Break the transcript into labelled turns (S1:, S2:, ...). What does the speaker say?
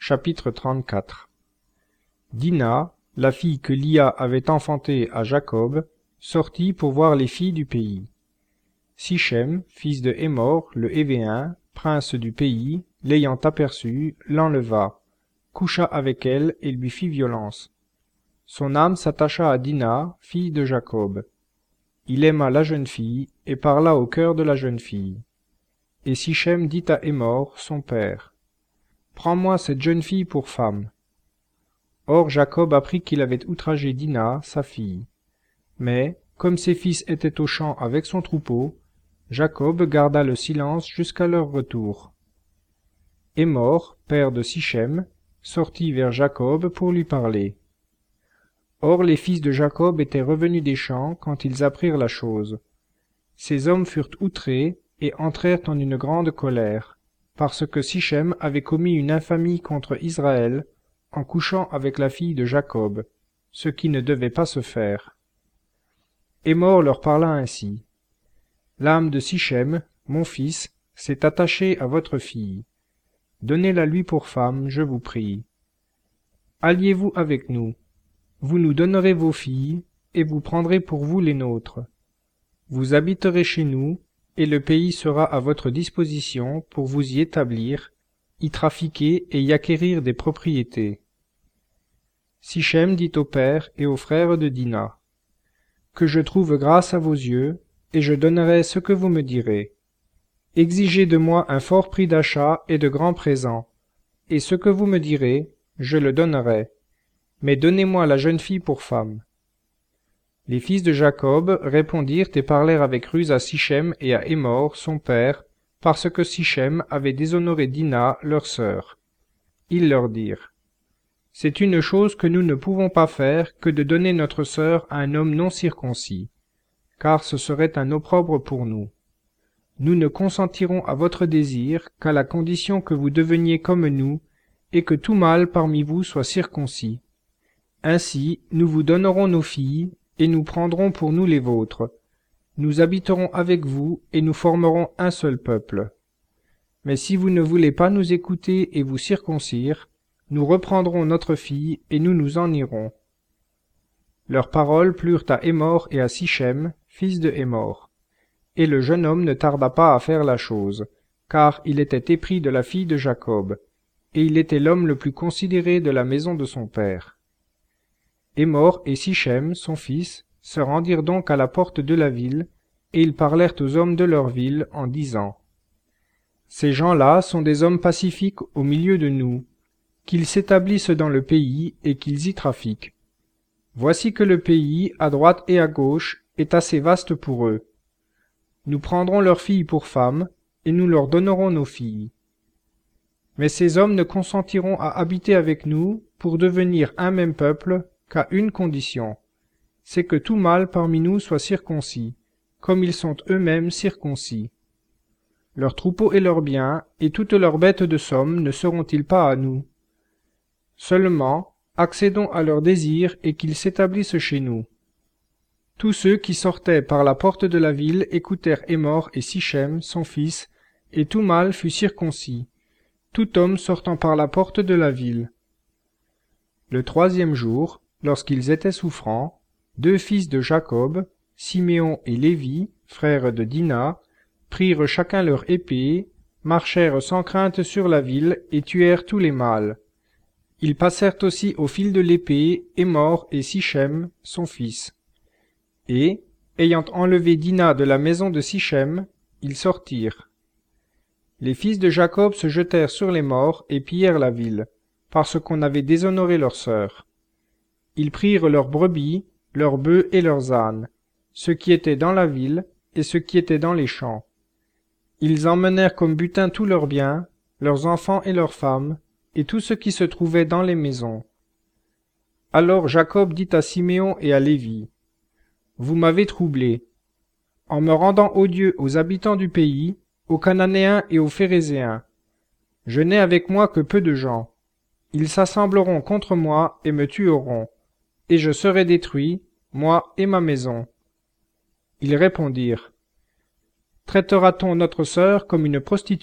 S1: Chapitre 34. Dina, la fille que Lia avait enfantée à Jacob, sortit pour voir les filles du pays. Sichem, fils de Hémor, le Hévéen, prince du pays, l'ayant aperçue, l'enleva, coucha avec elle et lui fit violence. Son âme s'attacha à Dina, fille de Jacob. Il aima la jeune fille et parla au cœur de la jeune fille. Et Sichem dit à Hémor, son père, « Prends-moi cette jeune fille pour femme. » Or Jacob apprit qu'il avait outragé Dina, sa fille. Mais, comme ses fils étaient au champ avec son troupeau, Jacob garda le silence jusqu'à leur retour. Hémor, père de Sichem, sortit vers Jacob pour lui parler. Or les fils de Jacob étaient revenus des champs quand ils apprirent la chose. Ces hommes furent outrés et entrèrent en une grande colère, parce que Sichem avait commis une infamie contre Israël en couchant avec la fille de Jacob, ce qui ne devait pas se faire. Hémor leur parla ainsi. « L'âme de Sichem, mon fils, s'est attachée à votre fille. Donnez-la lui pour femme, je vous prie. Alliez-vous avec nous. Vous nous donnerez vos filles, et vous prendrez pour vous les nôtres. Vous habiterez chez nous, et le pays sera à votre disposition pour vous y établir, y trafiquer et y acquérir des propriétés. » Sichem dit au père et aux frères de Dina, « Que je trouve grâce à vos yeux, et je donnerai ce que vous me direz. Exigez de moi un fort prix d'achat et de grands présents, et ce que vous me direz, je le donnerai. Mais donnez-moi la jeune fille pour femme. » Les fils de Jacob répondirent et parlèrent avec ruse à Sichem et à Hémor, son père, parce que Sichem avait déshonoré Dina, leur sœur. Ils leur dirent, « C'est une chose que nous ne pouvons pas faire que de donner notre sœur à un homme non circoncis, car ce serait un opprobre pour nous. Nous ne consentirons à votre désir qu'à la condition que vous deveniez comme nous, et que tout mâle parmi vous soit circoncis. Ainsi, nous vous donnerons nos filles, et nous prendrons pour nous les vôtres. Nous habiterons avec vous, et nous formerons un seul peuple. Mais si vous ne voulez pas nous écouter et vous circoncire, nous reprendrons notre fille, et nous nous en irons. » Leurs paroles plurent à Hémor et à Sichem, fils de Hémor. Et le jeune homme ne tarda pas à faire la chose, car il était épris de la fille de Jacob, et il était l'homme le plus considéré de la maison de son père. Hémor et Sichem, son fils, se rendirent donc à la porte de la ville, et ils parlèrent aux hommes de leur ville en disant, « Ces gens-là sont des hommes pacifiques au milieu de nous, qu'ils s'établissent dans le pays et qu'ils y trafiquent. Voici que le pays, à droite et à gauche, est assez vaste pour eux. Nous prendrons leurs filles pour femmes, et nous leur donnerons nos filles. Mais ces hommes ne consentiront à habiter avec nous pour devenir un même peuple qu'à une condition, c'est que tout mâle parmi nous soit circoncis, comme ils sont eux-mêmes circoncis. Leurs troupeaux et leurs biens, et toutes leurs bêtes de somme ne seront-ils pas à nous? Seulement, accédons à leurs désirs et qu'ils s'établissent chez nous. » Tous ceux qui sortaient par la porte de la ville écoutèrent Hémor et Sichem, son fils, et tout mâle fut circoncis, tout homme sortant par la porte de la ville. Le troisième jour, lorsqu'ils étaient souffrants, deux fils de Jacob, Siméon et Lévi, frères de Dina, prirent chacun leur épée, marchèrent sans crainte sur la ville et tuèrent tous les mâles. Ils passèrent aussi au fil de l'épée Hémor et Sichem, son fils. Et, ayant enlevé Dina de la maison de Sichem, ils sortirent. Les fils de Jacob se jetèrent sur les morts et pillèrent la ville, parce qu'on avait déshonoré leur sœur. Ils prirent leurs brebis, leurs bœufs et leurs ânes, ce qui était dans la ville et ce qui était dans les champs. Ils emmenèrent comme butin tous leurs biens, leurs enfants et leurs femmes, et tout ce qui se trouvait dans les maisons. Alors Jacob dit à Siméon et à Lévi, « Vous m'avez troublé. En me rendant odieux aux habitants du pays, aux Cananéens et aux Phérézéens, je n'ai avec moi que peu de gens. Ils s'assembleront contre moi et me tueront, et je serai détruit, moi et ma maison. » Ils répondirent, « Traitera-t-on notre sœur comme une prostituée ?